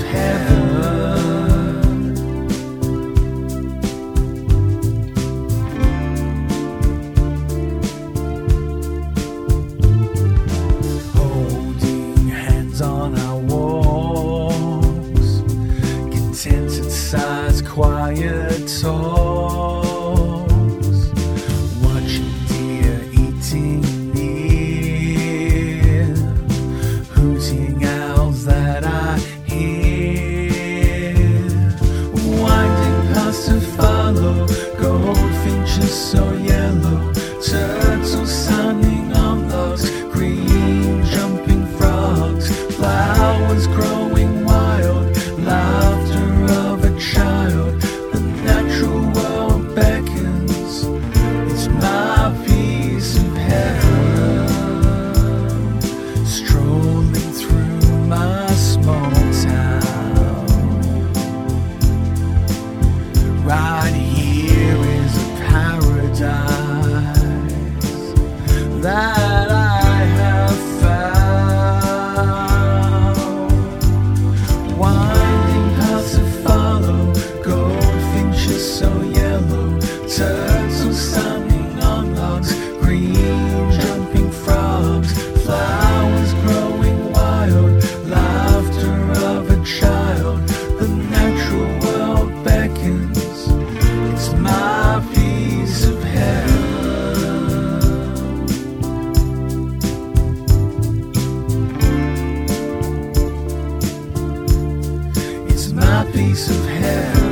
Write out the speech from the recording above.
heaven. Holding hands on our walks, contented sighs, quiet talks, watching deer eating near, hooting owls that I hear, winding paths to follow, goldfinches so yellow, turtles sunning on logs, green jumping frogs, flowers growing wild, laughter of a child. The natural world beckons, it's my piece of heaven. Strolling through my small town, right here is a paradise that I have found. Winding paths to follow, goldfinches so yellow, turtles sunning on logs, green jumping frogs, flowers growing wild, laughter of a child. The natural world beckons, it's my piece of heaven. It's my piece of heaven.